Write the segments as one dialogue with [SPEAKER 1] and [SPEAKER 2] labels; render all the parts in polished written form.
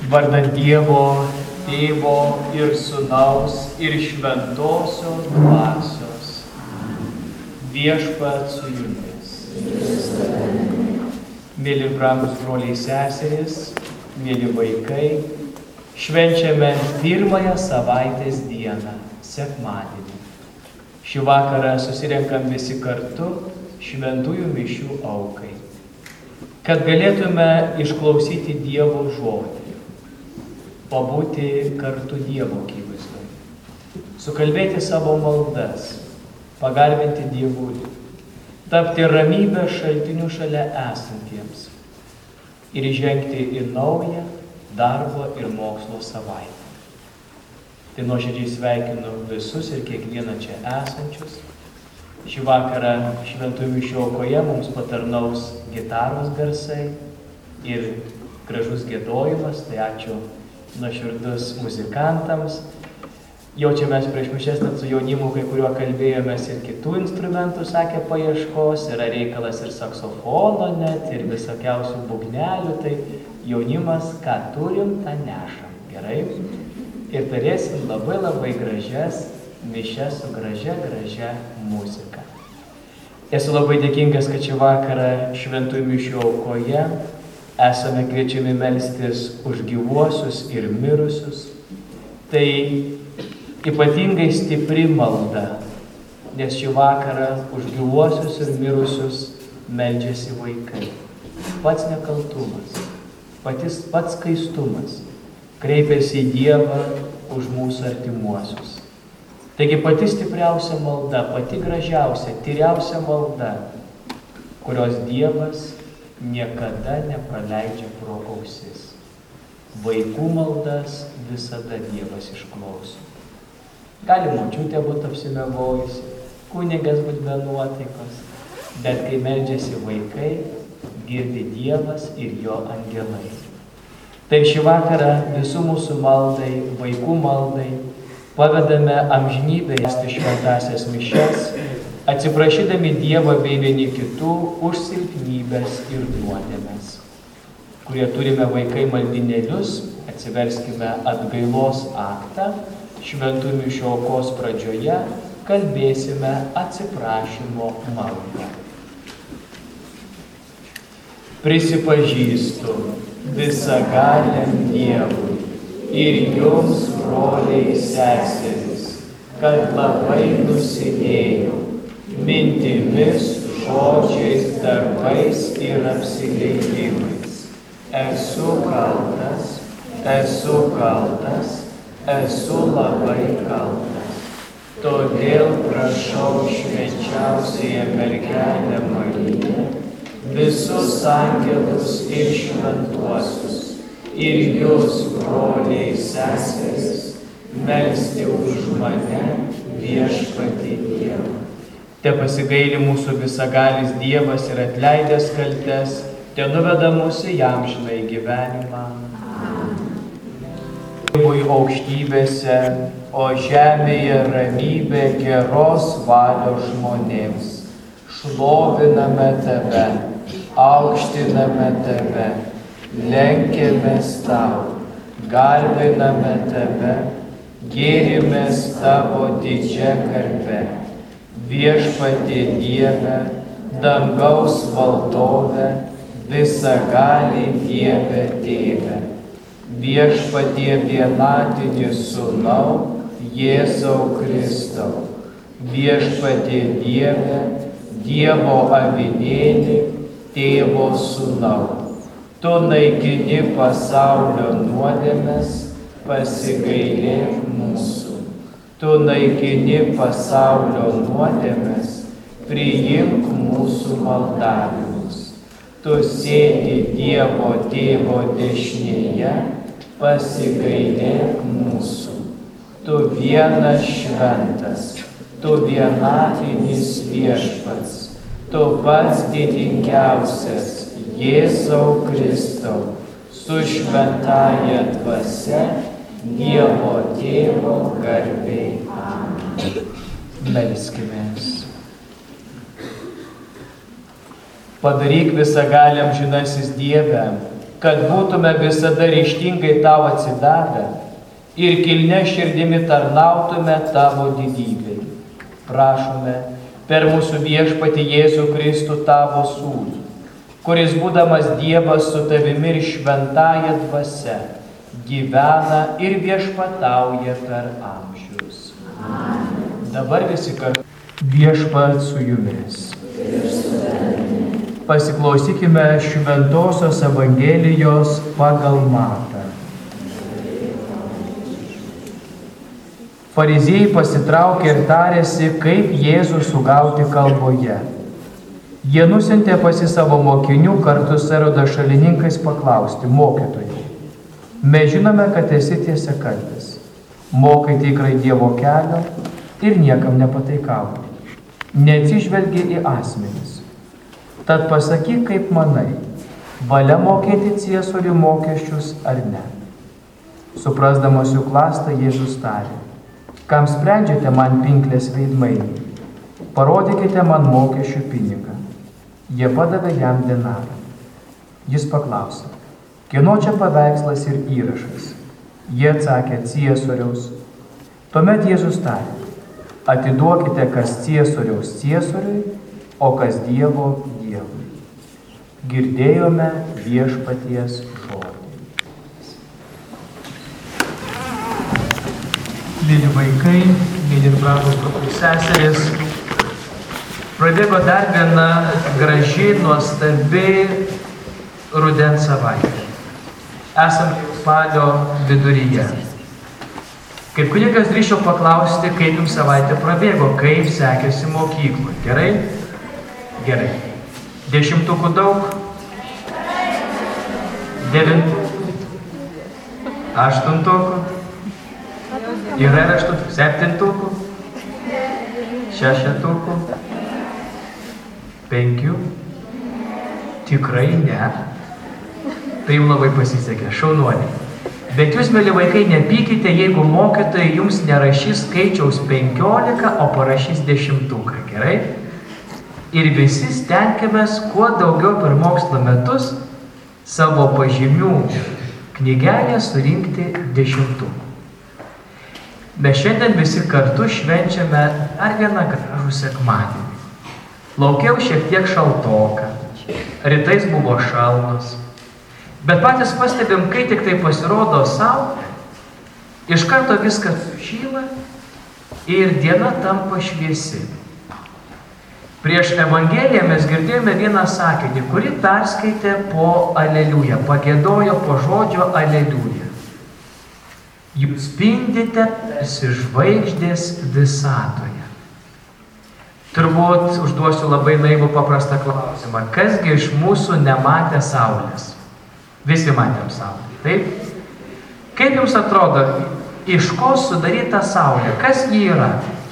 [SPEAKER 1] Vardant Dievo, Tėvo ir Sūnaus ir Šventosios Dvasios. Viešpats su jumis. Mėly ir brangūs broliai seserys, mėly vaikai, švenčiame pirmąją savaitės dieną, sekmadienį. Šį vakarą susirenkam visi kartu šventųjų mišių aukai, kad galėtume išklausyti Dievo žodį, pabūti kartu Dievo akivaizdoje, sukalbėti savo maldas, pagarbinti Dievulį, tapti ramybės šaltiniu šalia esantiems ir įžengti į naują darbo ir mokslo savaitę. Tai nuoširdžiai sveikinu visus ir kiekvieną čia esančius. Šį vakarą šventųjų mišių aukoje mums patarnaus gitaros garsai ir gražus giedojimas, tai ačiū nuoširdus muzikantams. Jaučiamės prieš mišias net su jaunimu, kai kuriuo kalbėjomės ir kitų instrumentų, sakė, paieškos, yra reikalas ir saksofono net, ir visokiausių būgnelių, tai jaunimas, ką turim, tą nešam, gerai? Ir turėsim labai gražias mišias su gražia muzika. Esu labai dėkingas, kad šį vakarą šventųjų mišių aukoje esame kviečiami melstis už gyvuosius ir mirusius. Tai ypatingai stipri malda, nes šį vakarą už gyvuosius ir mirusius meldžiasi vaikai. Pats nekaltumas, pats skaistumas kreipiasi į Dievą už mūsų artimuosius. Taigi pati stipriausia malda, pati gražiausia, tyriausia malda, kurios Dievas niekada nepraleidžia pro ausis. Vaikų maldas visada Dievas išklauso. Gali močiutė būti apsimiegojusi, kunigas būti be nuotaikos, bet kai meldžiasi vaikai, girdi Dievas ir jo angelai. Taip šį vakarą visų mūsų maldai, vaikų maldai, pavedame amžinybėje šventąsias mišias, atsiprašydami Dievą bei vieni kitų už silpnybes ir nuodėmes. Kurie turime vaikai maldinėlius, atsiverskime atgailos aktą, šventų mišių aukos pradžioje kalbėsime atsiprašymo maldą. Prisipažįstu visagaliam Dievui ir jums, broliai seserys, kad labai nusidėjau mintimis, žodžiais, darbais ir apsileidimais. Esu labai kaltas. Todėl prašau švenčiausiąją mergelę Mariją, visus angelus ir šventuosius, ir jūs, broliai seserys, melsti už mane Viešpatį Dievą. Te pasigaili mūsų visagalis Dievas ir atleidęs kaltes, te nuveda mus į amžinąjį gyvenimą. Dievui aukštybėse, o žemėje ramybė geros valios žmonėms. Šloviname tave, aukštiname tave, lenkiamės tau, garbiname tave, gėrimės tavo didžia garbe. Viešpatie Dieve, dangaus valdove, visagalį Dieve Tėve. Viešpatie vienatinį Sūnau, Jėzau Kristau. Viešpatie Dieve, Dievo avinėli, Tėvo Sūnau. Tu naikini pasaulio nuodėmes, pasigailėk mūsų. Tu naikini pasaulio nuodėmes, priimk mūsų maldavimus. Tu sėdi Dievo Tėvo dešinėje, pasigailėk mūsų. Tu vienas šventas, tu vienatinis Viešpats, tu pats didingiausias, Jėzau Kristau, su šventąja dvasia, Dievo Tėvo garbei. Amen. Melskimės. Padaryk visagaliam žinasis Dieve, kad būtume visada ryžtingai tau atsidavę ir kilnia širdimi tarnautume tavo didybei. Prašome per mūsų viešpatį Jėzų Kristų tavo sūnų, kuris būdamas Dievas su tavimi ir šventąja dvasia, gyvena ir viešpatauja per amžius. Dabar visi kartu. Viešpat su jumis. Pasiklausykime Šventosios Evangelijos pagal Matą. Fariziejai pasitraukė ir tarėsi, kaip Jėzų sugauti kalboje. Jie nusiuntė pasi savo mokinių kartu su Erodo šalininkais paklausti: mokytojai, mes žinome, kad esi tiesiakalbis, mokai tikrai Dievo kelio ir niekam nepataikauji, neatsižvelgi į asmenis. Tad pasakyk, kaip manai, valia mokėti ciesoriui mokesčius ar ne? Suprasdamas jų klastą, Jėzus tarė: kam sprendžiate man pinklės veidmainį? Parodykite man mokesčių pinigą. Jie padavė jam denarą. Jis paklausė: kieno čia paveikslas ir įrašas? Jie atsakė: ciesoriaus. Tuomet Jėzus tarė: atiduokite kas ciesoriaus ciesoriui, o kas Dievo Dievui. Girdėjome viešpaties žodį. Mėly vaikai, mėly brangūs broliai ir seserys, prabėgo dar viena graži, nuostabi rudens savaitė. Esame spalio viduryje. Kaip kunigas drįsčiau paklausti, kaip jums savaitė prabėgo, kaip sekėsi mokykloje. Gerai? Gerai. 10 daug? 9? 8? Yra 8? 7? 6? 5? Tikrai ne. Tai jums labai pasisekė, šaunuoliai. Bet jūs, mėly vaikai, nepykite, jeigu mokytojai jums nerašys skaičiaus 15, o parašys 10, gerai? Ir visi stenkimės kuo daugiau per mokslo metus savo pažymių knygelę surinkti 10. Mes šiandien visi kartu švenčiame dar vieną gražų sekmadienį. Laukiau šiek tiek šaltoka, rytais buvo šalnos. Bet patys pastebim, kai tik tai pasirodo saulė, iš karto viskas sušyla ir diena tampa šviesi. Prieš Evangeliją mes girdėjome vieną sakinį, kurį perskaitė po aleliuja, pagiedojo po žodžio aleliuja. Jūs spindite tarsi žvaigždės visatoje. Turbūt užduosiu labai naivų paprastą klausimą. Kasgi iš mūsų nematė saulės? Visi matėm saulę, taip? Kaip jums atrodo, iš ko sudaryta saulė? Kas ji yra?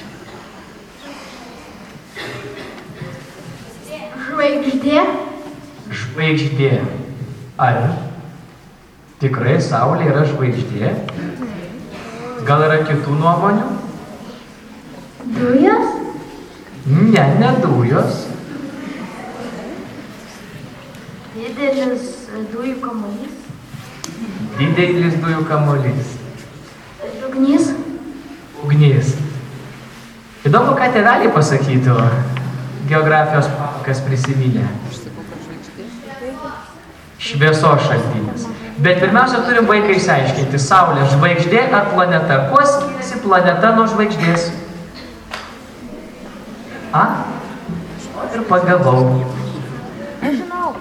[SPEAKER 2] Žvaigždė.
[SPEAKER 1] Žvaigždė. Ar tikrai saulė yra žvaigždė? Gal yra kitų nuomonių?
[SPEAKER 2] Dujos?
[SPEAKER 1] Ne, ne dujos.
[SPEAKER 2] Didelis dujų kamuolys.
[SPEAKER 1] Didelis dujų kamuolys.
[SPEAKER 2] Ugnis.
[SPEAKER 1] Ugnis. Įdomu, ką tėveliai pasakytų geografijos pamokas prisiminę. Šviesos šaltinis. Bet pirmiausia, turim vaiką išsiaiškinti. Saulė, žvaigždė ar planeta? Kuo skiriasi planeta nuo žvaigždės? A? Ir pagavau.
[SPEAKER 2] Nežinau.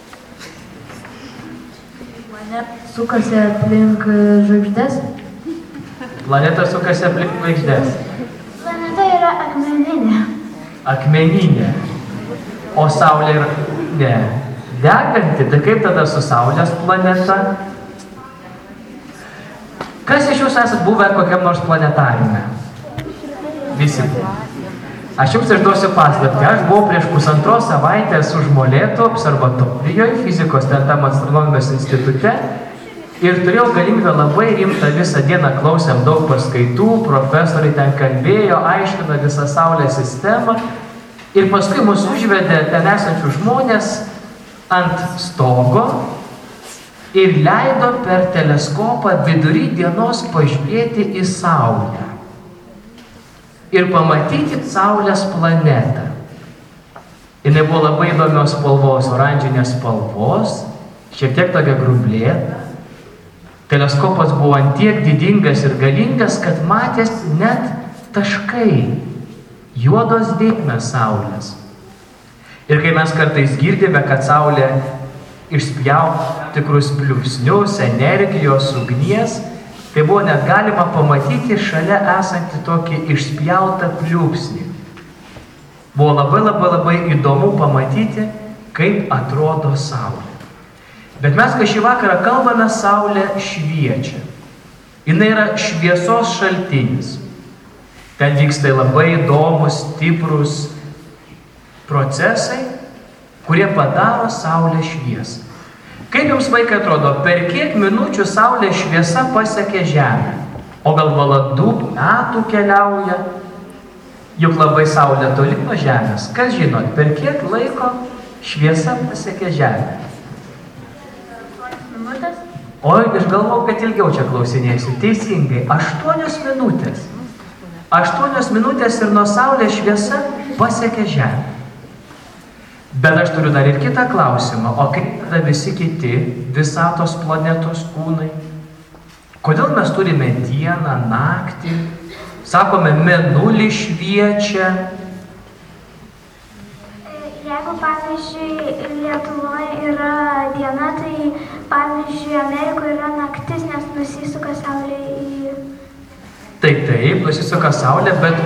[SPEAKER 2] Planeta sukasi aplink žvaigždės.
[SPEAKER 1] Planeta sukasi aplink žvaigždės.
[SPEAKER 2] Planeta yra akmeninė.
[SPEAKER 1] Akmeninė. O Saulė yra ne. Deganti. Tai kaip tada su Saulės planeta? Kas iš jūsų esat buvę kokiam nors planetariume? Visi. Aš jums išduosiu paslaptį. Aš buvau prieš 1,5 savaitės už Molėtų observatorijoje, fizikos tentam astronomijos institute ir turėjau galimybę labai rimtą visą dieną, klausėm daug paskaitų, profesoriai ten kalbėjo, aiškino visą Saulės sistemą ir paskui mus užvedė ten esančių žmonės ant stogo ir leido per teleskopą vidury dienos pažiūrėti į Saulę ir pamatyti Saulės planetą. Jis buvo labai įdomios spalvos, oranžinės spalvos, šiek tiek tokia grublėta. Teleskopas buvo antiek didingas ir galingas, kad matėsi net taškai, juodos dėmės Saulės. Ir kai mes kartais girdime, kad Saulė išspjauja tikrus pliūpsnius, energijos, ugnies, tai buvo net galima pamatyti šalia esantį tokį išspjautą pliūpsnį. Buvo labai įdomu pamatyti, kaip atrodo Saulė. Bet mes, kai šį vakarą kalbame, Saulė šviečia. Jis yra šviesos šaltinis. Ten vyksta labai įdomus, stiprus procesai, kurie padaro Saulės šviesą. Kaip jums, vaikai, atrodo, per kiek minučių Saulės šviesa pasiekia Žemę? O gal valandų, metų keliauja? Juk labai Saulė toli nuo Žemės. Kas žinot, per kiek laiko šviesa pasiekia Žemę? Oi, aš galvau, kad ilgiau čia klausinėsiu. Teisingai, 8 minutės. 8 minutės ir nuo Saulės šviesa pasiekia Žemę. Bet aš turiu dar ir kitą klausimą. O kaip tada visi kiti visatos planetos kūnai? Kodėl mes turime dieną, naktį? Sakome, mėnulį šviečia.
[SPEAKER 2] Jeigu, pavyzdžiui, Lietuvoje yra diena, tai, pavyzdžiui, Amerikoje yra naktis, nes nusisuka Saulė į...
[SPEAKER 1] Taip, nusisuka Saulė, bet...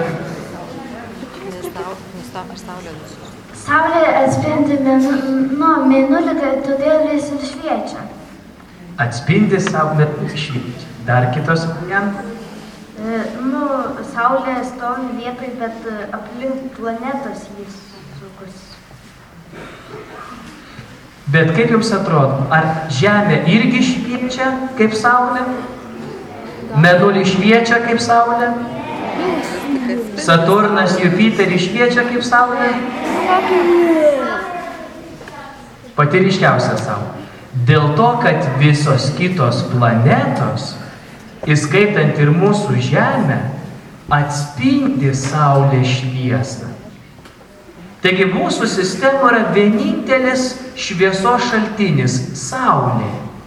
[SPEAKER 2] Saulė atspindi mėnulį, todėl jis ir šviečia.
[SPEAKER 1] Atspindi Saulė šviečia. Dar kitos variantas?
[SPEAKER 2] Saulė stovi vietoj, bet aplink planetos jis sukus.
[SPEAKER 1] Bet kaip jums atrodo, ar Žemė irgi šviečia kaip Saulė? Mėnulį šviečia kaip Saulė? Saturnas, Jupiteris šviečia kaip Saulė? Pati ryškiausia Saulė. Dėl to, kad visos kitos planetos, įskaitant ir mūsų Žemę, atspindi Saulės šviesą. Taigi mūsų sistema yra vienintelis šviesos šaltinis – Saulė.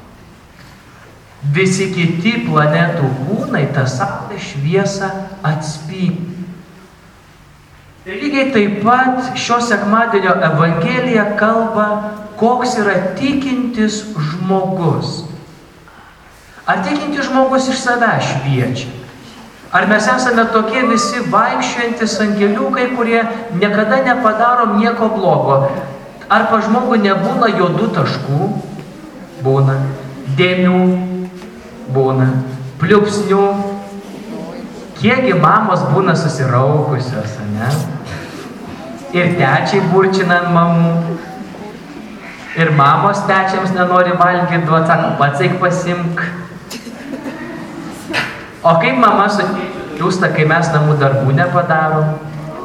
[SPEAKER 1] Visi kiti planetų kūnai tą Saulės šviesą atspindi. Ir lygiai taip pat šio sekmadienio Evangelija kalba, koks yra tikintis žmogus. Ar tikintis žmogus iš savęs šviečia? Ar mes esame tokie visi vaikščiojantis angeliukai, kurie niekada nepadarom nieko blogo? Ar pa žmogų nebūna juodų taškų? Būna. Dėmių? Būna. Pliūpsnių? Kiekgi mamos būna susiraukusios, ne? Ir tečiai burčina ant mamų. Ir mamos tečiams nenori valgyti, duot, sako, pats eik pasimk. O kaip mama sutūsta, kai mes namų darbų nepadarom?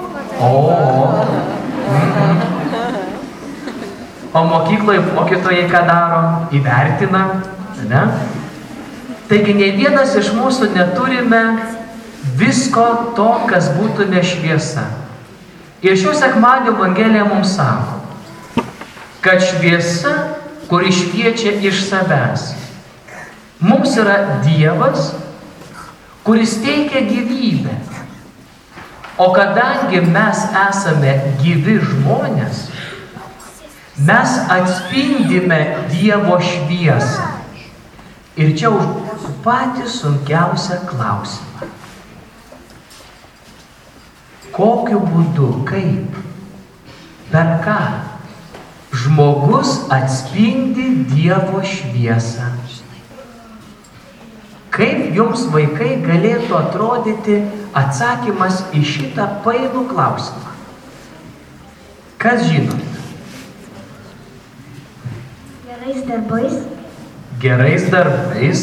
[SPEAKER 1] O mokykloje mokytojai ką daro? Įvertina, ne? Taigi, nei vienas iš mūsų neturime visko to, kas būtume šviesa. Ir šių sekmadienio Evangelija mums sako, kad šviesa, kuri šviečia iš savęs, mums yra Dievas, kuris teikia gyvybę. O kadangi mes esame gyvi žmonės, mes atspindime Dievo šviesą. Ir čia užduosiu patį sunkiausią klausimą. Kokiu būdu, kaip, per ką žmogus atspindi Dievo šviesą? Kaip jums, vaikai, galėtų atrodyti atsakymas į šitą painų klausimą? Kas žinot?
[SPEAKER 2] Gerais darbais.
[SPEAKER 1] Gerais darbais.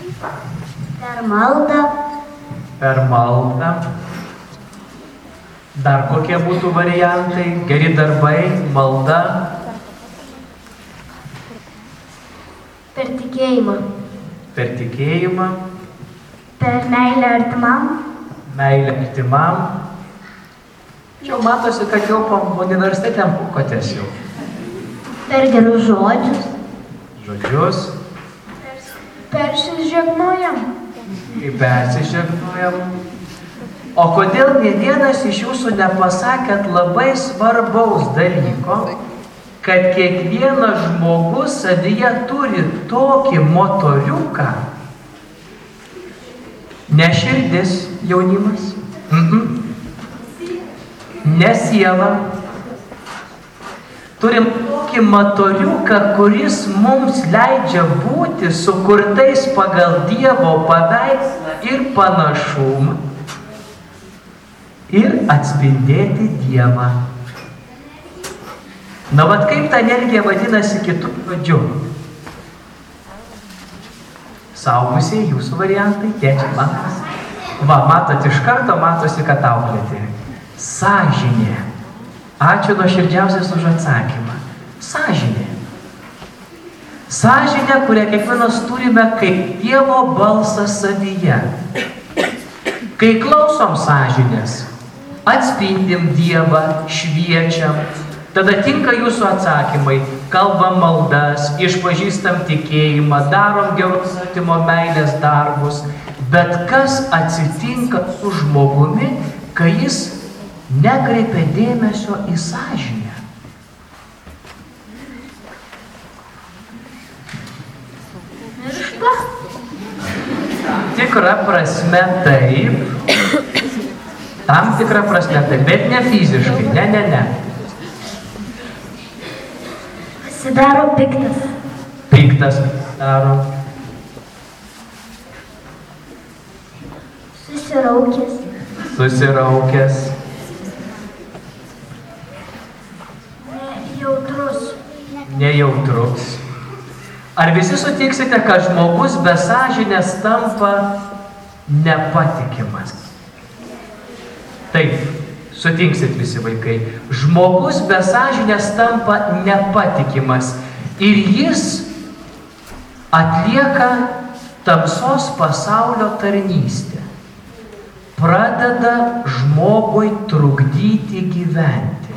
[SPEAKER 2] Per maldą.
[SPEAKER 1] Per maldą. Dar kokie būtų variantai? Geri darbai, malda.
[SPEAKER 2] Per tikėjimą.
[SPEAKER 1] Per tikėjimą.
[SPEAKER 2] Per meilę artimam.
[SPEAKER 1] Meilę artimam. Čia matosi, kad jau po universitete mokotės jau.
[SPEAKER 2] Per gerus žodžius.
[SPEAKER 1] Žodžius.
[SPEAKER 2] Persižegnojam.
[SPEAKER 1] Persižegnojam. O kodėl nė vienas iš jūsų nepasakėt labai svarbaus dalyko, kad kiekvienas žmogus savyje turi tokį motoriuką, ne širdis, jaunimas, ne siela. Turim tokį motoriuką, kuris mums leidžia būti sukurtais pagal Dievo paveikslą ir panašumą ir atspindėti Dievą. Na, vat kaip ta energija vadinasi kitų žodžių? Saugusiai jūsų variantai, tėčiai, matas. Va, matot, iš karto matosi, kad auklėti. Sąžinė. Ačiū nuoširdžiausias už atsakymą. Sąžinė. Sąžinė, kurią kiekvienas turime kaip Dievo balsą savyje. Kai klausom sąžinės, atspindim Dievą, šviečiam, tada tinka jūsų atsakymai, kalbam maldas, išpažįstam tikėjimą, darom gerus artimo meilės darbus, bet kas atsitinka su žmogumi, kai jis nekreipia dėmesio į sąžinę?
[SPEAKER 2] Miršta?
[SPEAKER 1] Tikra prasme taip. Tam tikra prasme taip, bet ne fiziškai, ne.
[SPEAKER 2] Pasidaro piktas.
[SPEAKER 1] Piktas daro. Susiraukęs. Nejautrus. Ar visi sutiksite, kad žmogus be sąžinės tampa nepatikimas? Taip, sutiksit visi vaikai. Žmogus be sąžinės tampa nepatikimas ir jis atlieka tamsos pasaulio tarnystę. Pradeda žmogui trukdyti gyventi.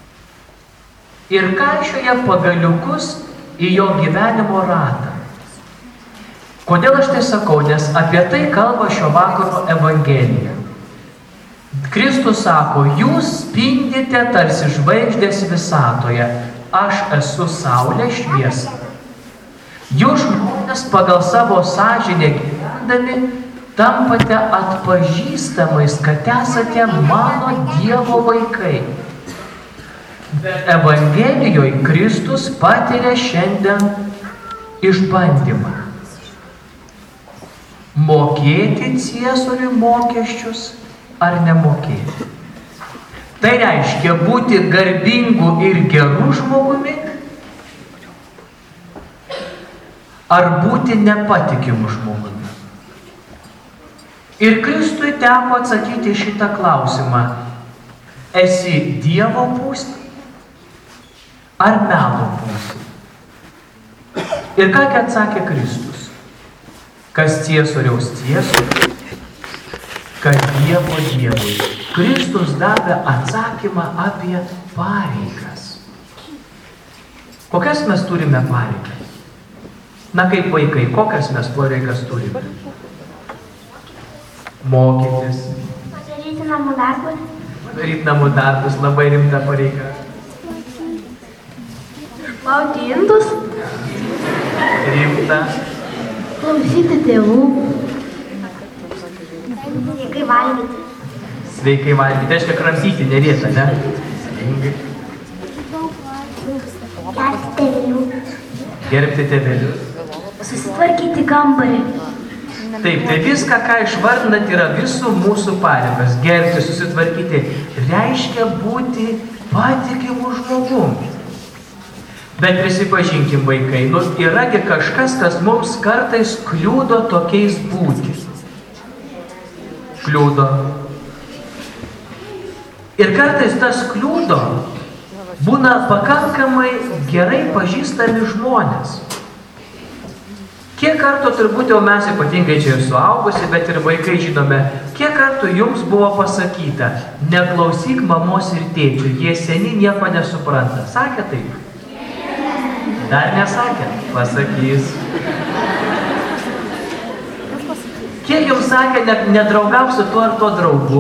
[SPEAKER 1] Ir kaišioja pagaliukus į jo gyvenimo ratą. Kodėl aš tai sakau? Nes apie tai kalba šio vakaro Evangelija. Kristus sako, jūs spindite tarsi žvaigždės visatoje, aš esu saulė šviesa. Jūs žmonės pagal savo sąžinę gyvendami tampate atpažįstamais, kad esate mano Dievo vaikai. Bet Evangelijoje Kristus patiria šiandien išbandymą. Mokėti Ciesoriui mokesčius ar nemokėti. Tai reiškia būti garbingu ir geru žmogumi, ar būti nepatikimu žmogumi. Ir Kristui teko atsakyti šitą klausimą. Esi Dievo pusė ar melo pusė? Ir ką atsakė Kristus? Kas Ciesoriaus Ciesoriui, kas Dievo Dievui. Kristus davė atsakymą apie pareigas. Kokias mes turime pareigas? Na kaip vaikai, kokias mes pareigas turime? Mokytis.
[SPEAKER 2] Padaryti namų darbus.
[SPEAKER 1] Padaryti namų darbus, labai rimta pareiga.
[SPEAKER 2] Plauti indus.
[SPEAKER 1] Rimta.
[SPEAKER 2] Klausyti tėvų. Sveikai valgyti.
[SPEAKER 1] Sveikai valgyti, reiškia kramtyti, nerėta, ne?
[SPEAKER 2] Gerbti tėvelius.
[SPEAKER 1] Gerbti tėvelius.
[SPEAKER 2] Susitvarkyti kambarį.
[SPEAKER 1] Taip, tai viską, ką išvardinat, yra visų mūsų pareigas. Gerbti, susitvarkyti, reiškia būti patikimu žmogumi. Bet prisipažinkim, vaikai, yragi kažkas, kas mums kartais kliūdo tokiais būti. Kliūdo. Ir kartais tas kliudo būna pakankamai gerai pažįstami žmonės. Kiek kartų turbūt jau mes ypatingai čia ir suaugusi, bet ir vaikai žinome, kiek kartų jums buvo pasakyta, neklausyk mamos ir tėčių, jie seni nieko nesupranta. Sakė taip? Dar nesakė? Pasakys. Kiek jums sakė, nedraugauk su tuo ar tuo draugu?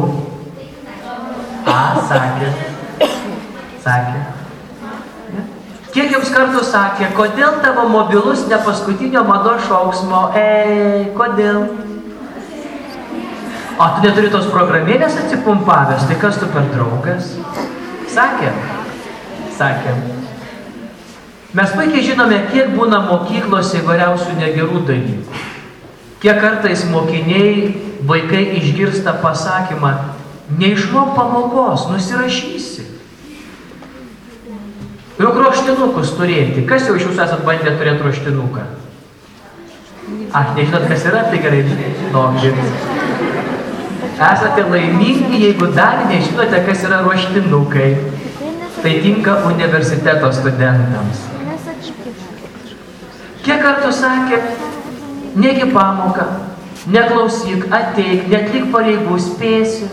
[SPEAKER 1] Sakė. Sakė. Kiek jums kartų sakė, kodėl tavo mobilus ne paskutinio mados šauksmo? Kodėl? O tu neturi tos programėlės atsipumpavęs, tai kas tu per draugas? Sakė. Sakė. Mes puikiai žinome, kiek būna mokyklose įvairiausių negerų dalykų. Kiek kartais mokiniai, vaikai išgirsta pasakymą, neišmok pamokos, nusirašysi. Juk roštinukus turėti. Kas jau iš jūsų esat bandę turėti roštinuką? Nežinot, kas yra, tai gerai žinokit. Esate laimingi, jeigu dar nežinote, kas yra roštinukai. Tai tinka universiteto studentams. Kiek kartų sakė, negi pamoką, neklausyk, ateik, netlik pareigų, spėsi.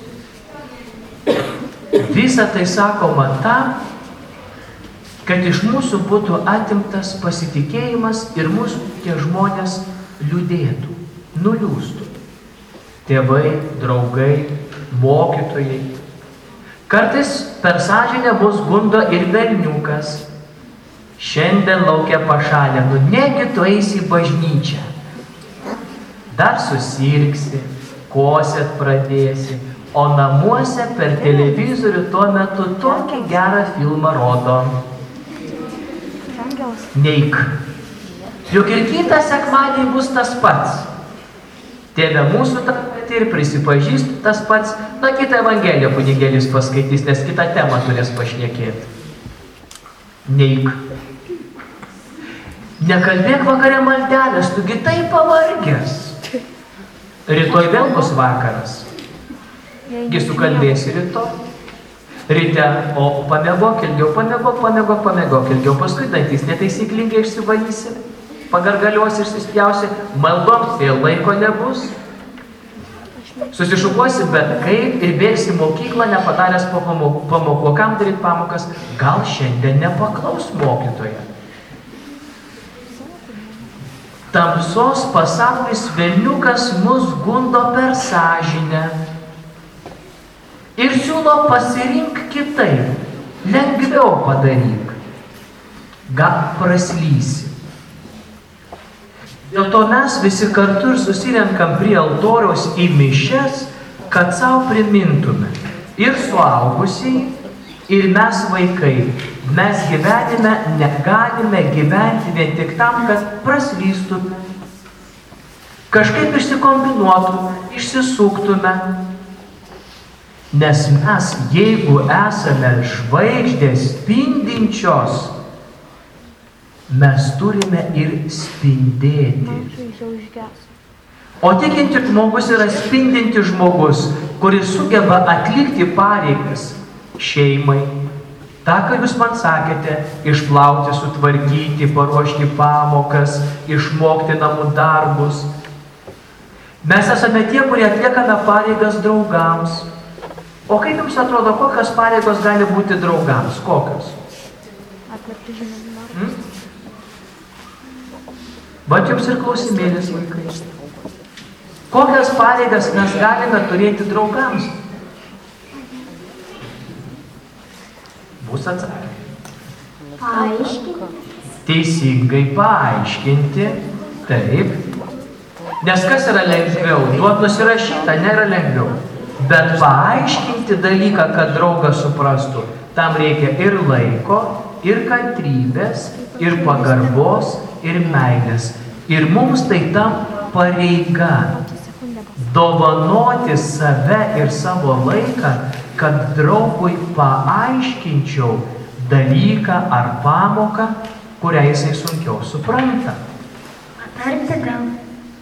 [SPEAKER 1] Visa tai sakoma tam, kad iš mūsų būtų atimtas pasitikėjimas ir mūsų tie žmonės liūdėtų, nuliūstų. Tėvai, draugai, mokytojai. Kartais per sąžinę mus gundo ir velniukas. Šiandien laukia pašalinu, negi tu eisi į bažnyčią. Dar susirgsi, kosėt pradėsi, o namuose per televizorių tuo metu tokį gerą filmą rodo. Neik. Juk ir kitą sekmadienį bus tas pats. Tėve mūsų tą patį ir prisipažįstu tas pats, kitą evangeliją kunigėlis paskaitys, nes kitą temą turės pašnekėti. Neik. Nekalbėk vakare maldelės, tugi taip pavargęs. Rytoj vėl bus vakaras. Gi sukalbėsi rytoj. Ryte, o pamiegok ilgiau, pamiegok ilgiau, paskui dantys netaisyklingai išsivalysi, pagargaliuosi išsispjausi, maldoms vėl laiko nebus. Susišukuosi bet kaip ir bėgsi mokyklą nepadaręs po pamokų. Kam daryti pamokas? Gal šiandien nepaklaus mokytoja. Tamsos pasaulis velniukas mus gundo per sąžinę ir siūlo pasirink kitaip, lengviau padaryk. Gal praslysi. Dėl to mes visi kartu ir susirenkam prie altoriaus į mišias, kad savo primintume ir suaugusiai, ir mes vaikai. Mes gyvenime negalime gyventi vien tik tam, kad praslystume, kažkaip išsikombinuotume, išsisuktume. Nes mes, jeigu esame žvaigždės spindinčios, mes turime ir spindėti. O tikinti žmogus yra spindinti žmogus, kuris sugeba atlikti pareigas šeimai. Ta, ką jūs man sakėte, išplauti, sutvarkyti, paruošti pamokas, išmokti namų darbus. Mes esame tie, kurie atliekame pareigas draugams. O kaip jums atrodo, kokios pareigos gali būti draugams? Kokios? Vat jums ir klausimėlis, vaikai. Kokias pareigas mes galime turėti draugams? Bus atsakymai.
[SPEAKER 2] Paaiškinti.
[SPEAKER 1] Teisingai paaiškinti. Taip. Nes kas yra lengviau? Duot nusirašytą nėra lengviau. Bet paaiškinti dalyką, kad draugas suprastų, tam reikia ir laiko, ir kantrybės, ir pagarbos, ir meilės. Ir mums tai tam pareiga. Dovanoti save ir savo laiką, kad draugui paaiškinčiau dalyką ar pamoką, kurią jisai sunkiau supranta.
[SPEAKER 2] Patarti gal.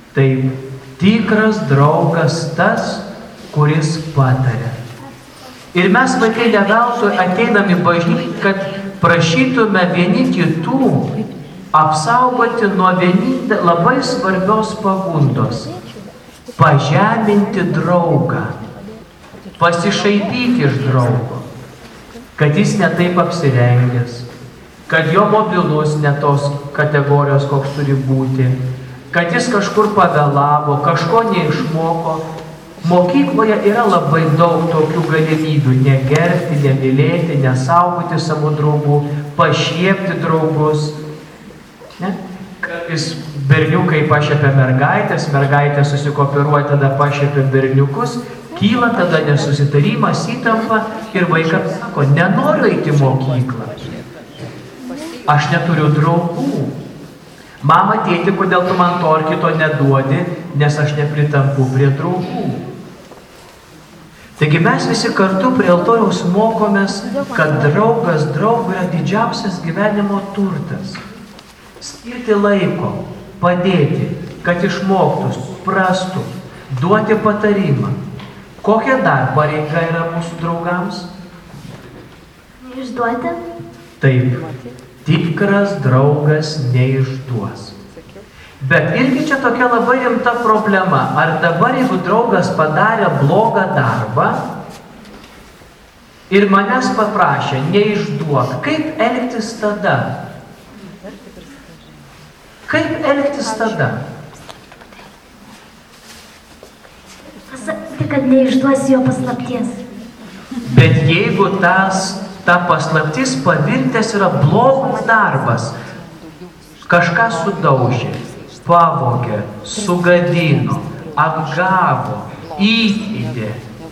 [SPEAKER 1] Taip, tikras draugas tas, kuris pataria. Ir mes, vaikai, ne veltui ateiname į bažnyčią, kad prašytume vieni kitų apsaugoti nuo labai svarbios pagundos – pažeminti draugą, pasišaipyti iš draugo, kad jis ne taip apsirengęs, kad jo mobilus ne tos kategorijos, koks turi būti, kad jis kažkur pavėlavo, kažko neišmoko. Mokykloje yra labai daug tokių galimybių – negerbti, nemylėti, nesaugoti savo draugų, pašiepti draugus. Ne? Kartais berniukai pašiepia mergaitės, mergaitės susikooperuoja, tada pašiepia berniukus, kyla tada nesusitarimas, įtampa ir vaikas sako, nenoriu eiti į mokyklą. Aš neturiu draugų. Mama, tėti, kodėl tu man to ar kito neduodi, nes aš nepritampu prie draugų. Taigi mes visi kartu prie altoriaus mokomės, kad draugas draugui yra didžiausias gyvenimo turtas. Skirti laiko, padėti, kad išmoktų, suprastų, duoti patarimą. Kokia dar pareiga yra mūsų draugams?
[SPEAKER 2] Neišduoti?
[SPEAKER 1] Taip, tikras draugas neišduos. Bet irgi čia tokia labai rimta problema. Ar dabar, jeigu draugas padarė blogą darbą ir manęs paprašė, neišduok, kaip elgtis tada? Kaip elgtis tada?
[SPEAKER 2] Pasakyti, kad neišduosi jo paslapties.
[SPEAKER 1] Bet jeigu ta paslaptis pavirtęs yra blogas darbas, kažką sudaužė, pavogė, sugadino, apgavo, įžeidė.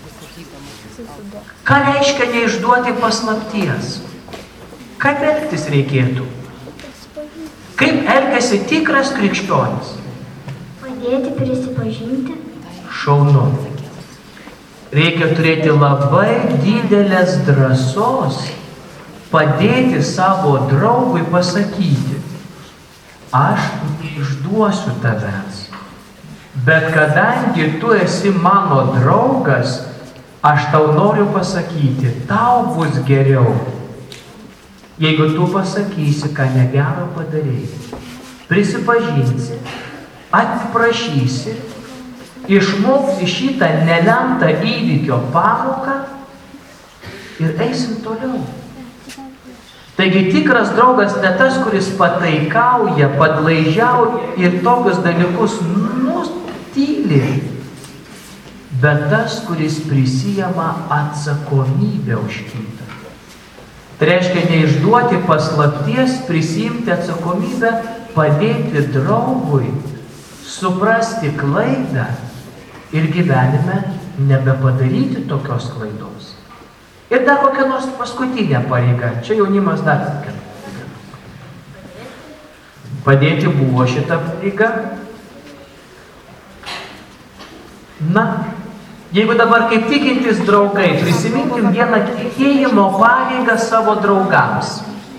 [SPEAKER 1] Ką reiškia neišduoti paslapties? Kaip elgtis reikėtų? Kaip elgiasi tikras krikščionis?
[SPEAKER 2] Padėti prisipažinti.
[SPEAKER 1] Šaunu. Reikia turėti labai didelės drąsos padėti savo draugui pasakyti, aš neišduosiu tavęs, bet kadangi tu esi mano draugas, aš tau noriu pasakyti, tau bus geriau, jeigu tu pasakysi, ką negero padarėjai, prisipažinsi, atsiprašysi, išmoksi šitą nelemtą įvykio pamoką ir eisim toliau. Taigi tikras draugas ne tas, kuris pataikauja, padlaižiauja ir tokius dalykus nutyli, bet tas, kuris prisijama atsakomybę už kitą. Tai reiškia neišduoti paslapties, prisiimti atsakomybę, padėti draugui, suprasti klaidą ir gyvenime nebepadaryti tokios klaidos. Ir dar kokia nors paskutinė pareiga. Čia jaunimas dar tokia. Padėti buvo šitą pareigą. Na, jeigu dabar kaip tikintys draugai, prisiminkim vieną tikėjimo pareigą savo draugams.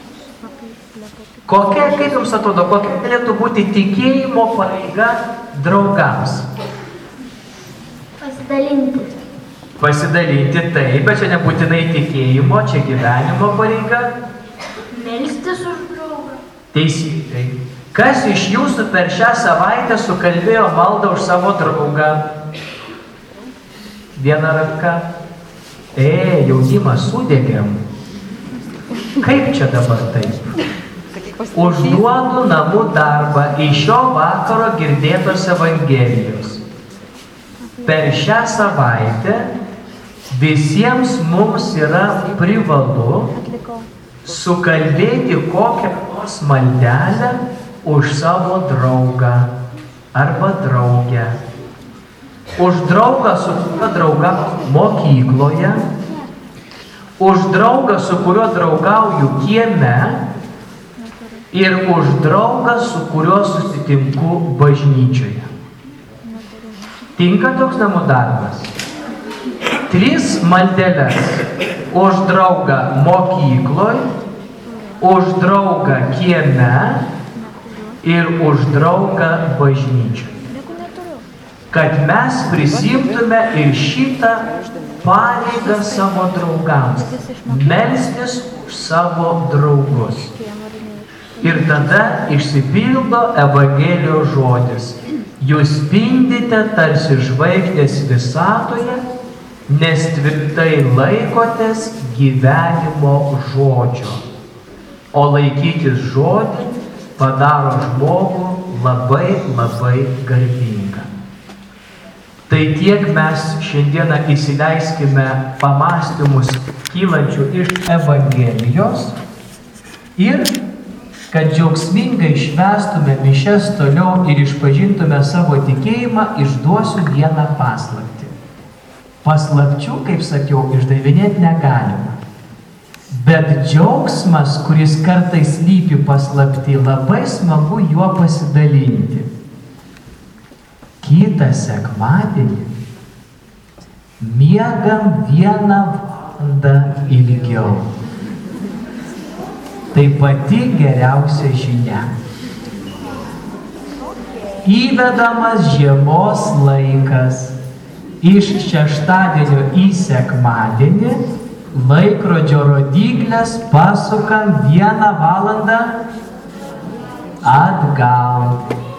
[SPEAKER 1] Kokia, kaip jums atrodo, kokia galėtų būti tikėjimo pareiga draugams?
[SPEAKER 2] Pasidalinti.
[SPEAKER 1] Pasidalinti taip, bet čia nebūtinai tikėjimo, čia gyvenimo pareiga.
[SPEAKER 2] Melstis už draugą.
[SPEAKER 1] Teisingai. Kas iš jūsų per šią savaitę sukalbėjo maldą už savo draugą? Viena ranka. Jaunimas sudegėm. Kaip čia dabar taip? Užduodu namų darbą iš šio vakaro girdėtos Evangelijos. Per šią savaitę visiems mums yra privalu sukalbėti kokią nors maldelę už savo draugą arba draugę. Už draugą, su kuriuo draugauju mokykloje, už draugą, su kuriuo draugauju kieme, ir už draugą, su kuriuo susitinku bažnyčioje. Tinka toks namų darbas? 3 maldeles. Už draugą mokykloj, už draugą kieme ir už draugą bažnyčioje. kad mes prisimtume ir šitą pareigą savo draugams, melstis už savo draugus. Ir tada išsipildo Evangelijos žodis. Jūs spindite tarsi žvaigždės visatoje, nes tvirtai laikotės gyvenimo žodžio. O laikytis žodį padaro žmogų labai, labai garbingą. Tai tiek mes šiandieną įsileiskime pamąstymus kylančių iš Evangelijos ir kad džiaugsmingai švęstume mišias toliau ir išpažintume savo tikėjimą, išduosiu vieną paslaptį. Paslapčių, kaip sakiau, išdavinėti negalima. Bet džiaugsmas, kuris kartais slypi paslaptį, labai smagu juo pasidalinti. Kitą sekmadienį miegam 1 valandą ilgiau. Tai pati geriausia žinia. Įvedamas žiemos laikas. Iš šeštadienio į sekmadienį laikrodžio rodyklės pasukam 1 valandą atgal.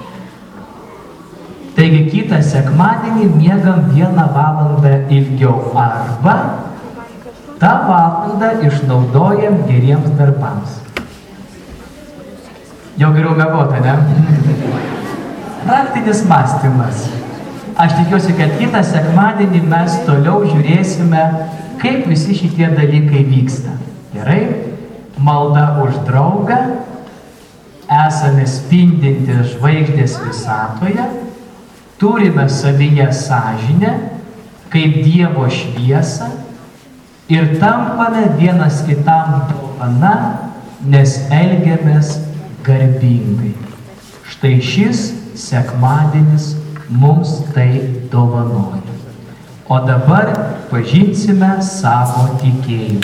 [SPEAKER 1] Taigi kitą sekmadienį miegam 1 valandą ilgiau arba tą valandą išnaudojam geriems darbams. Jau geriau miegota, ne? Praktinis mąstymas. Aš tikiuosi, kad kitą sekmadienį mes toliau žiūrėsime, kaip visi šitie dalykai vyksta. Gerai? Malda už draugą, esame spindintys žvaigždės visatoje, turime savyje sąžinę, kaip Dievo šviesą ir tampame vienas kitam dovana, nes elgiamės garbingai. Štai šis sekmadienis mums tai dovanoja. O dabar pažinsime savo tikėjimą.